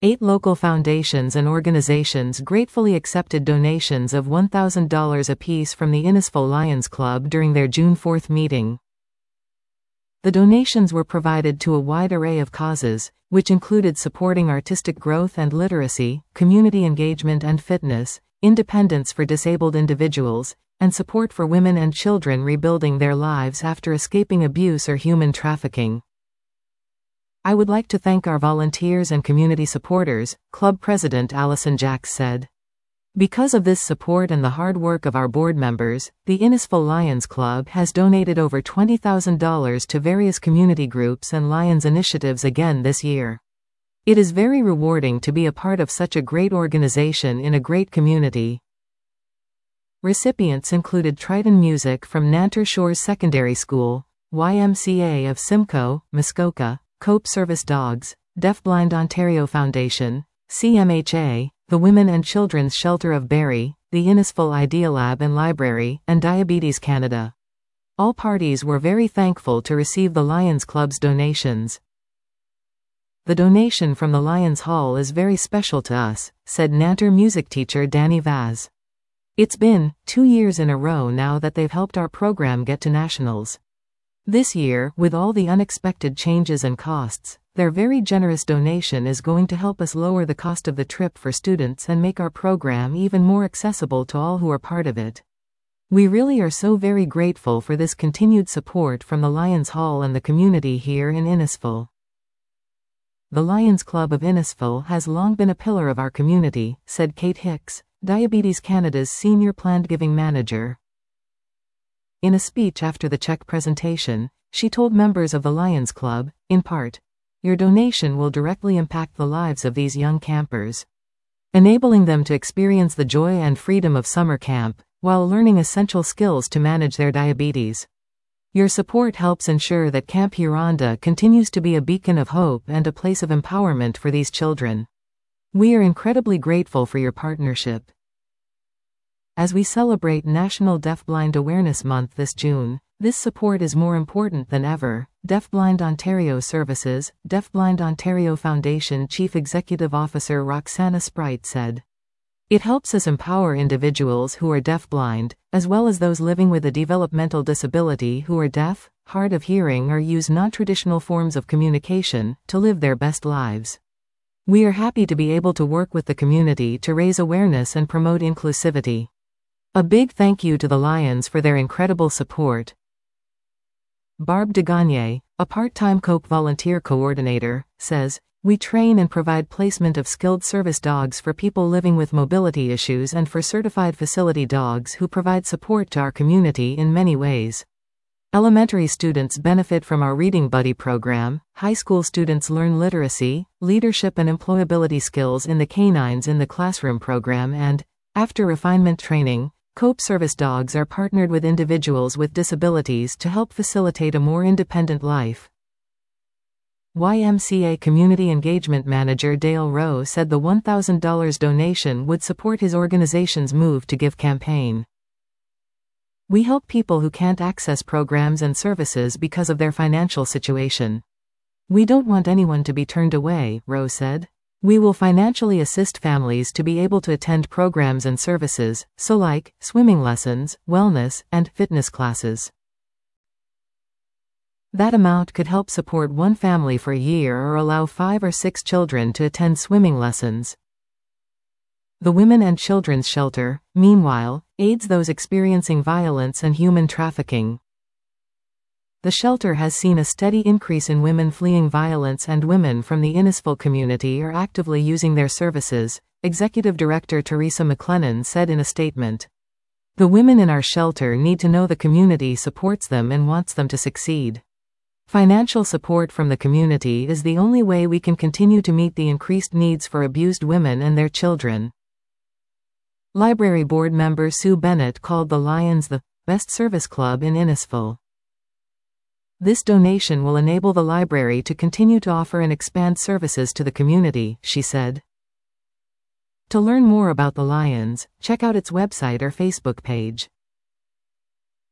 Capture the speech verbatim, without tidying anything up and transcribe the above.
Eight local foundations and organizations gratefully accepted donations of one thousand dollars apiece from the Innisfil Lions Club during their June fourth meeting. The donations were provided to a wide array of causes, which included supporting artistic growth and literacy, community engagement and fitness, independence for disabled individuals, and support for women and children rebuilding their lives after escaping abuse or human trafficking. I would like to thank our volunteers and community supporters, Club President Allison Jacks said. Because of this support and the hard work of our board members, the Innisfil Lions Club has donated over twenty thousand dollars to various community groups and Lions initiatives again this year. It is very rewarding to be a part of such a great organization in a great community. Recipients included Triton Music from Nanter Shores Secondary School, Y M C A of Simcoe, Muskoka, Cope Service Dogs, Deafblind Ontario Foundation, C M H A, the Women and Children's Shelter of Barrie, the Innisfil Idealab and Library, and Diabetes Canada. All parties were very thankful to receive the Lions Club's donations. The donation from the Lions Hall is very special to us, said Nanter music teacher Danny Vaz. It's been two years in a row now that they've helped our program get to nationals. This year, with all the unexpected changes and costs, their very generous donation is going to help us lower the cost of the trip for students and make our program even more accessible to all who are part of it. We really are so very grateful for this continued support from the Lions Hall and the community here in Innisfil. The Lions Club of Innisfil has long been a pillar of our community, said Kate Hicks, Diabetes Canada's senior planned giving manager. In a speech after the check presentation, she told members of the Lions Club, in part, "Your donation will directly impact the lives of these young campers, enabling them to experience the joy and freedom of summer camp, while learning essential skills to manage their diabetes. Your support helps ensure that Camp Huronda continues to be a beacon of hope and a place of empowerment for these children. We are incredibly grateful for your partnership." As we celebrate National Deafblind Awareness Month this June, this support is more important than ever, Deafblind Ontario Services, Deafblind Ontario Foundation Chief Executive Officer Roxana Sprite said. It helps us empower individuals who are deafblind, as well as those living with a developmental disability who are deaf, hard of hearing or use non-traditional forms of communication, to live their best lives. We are happy to be able to work with the community to raise awareness and promote inclusivity. A big thank you to the Lions for their incredible support. Barb Degagne, a part-time Cope volunteer coordinator, says, "We train and provide placement of skilled service dogs for people living with mobility issues and for certified facility dogs who provide support to our community in many ways. Elementary students benefit from our Reading Buddy program, high school students learn literacy, leadership and employability skills in the Canines in the Classroom program and, after refinement training, Cope Service Dogs are partnered with individuals with disabilities to help facilitate a more independent life." Y M C A Community Engagement Manager Dale Rowe said the one thousand dollars donation would support his organization's Move to Give campaign. "We help people who can't access programs and services because of their financial situation. We don't want anyone to be turned away," Rowe said. "We will financially assist families to be able to attend programs and services, so like swimming lessons, wellness, and fitness classes. That amount could help support one family for a year or allow five or six children to attend swimming lessons." The Women and Children's Shelter, meanwhile, aids those experiencing violence and human trafficking. The shelter has seen a steady increase in women fleeing violence, and women from the Innisfil community are actively using their services, Executive Director Teresa McLennan said in a statement. "The women in our shelter need to know the community supports them and wants them to succeed. Financial support from the community is the only way we can continue to meet the increased needs for abused women and their children." Library Board member Sue Bennett called the Lions the best service club in Innisfil. "This donation will enable the library to continue to offer and expand services to the community," she said. To learn more about the Lions, check out its website or Facebook page.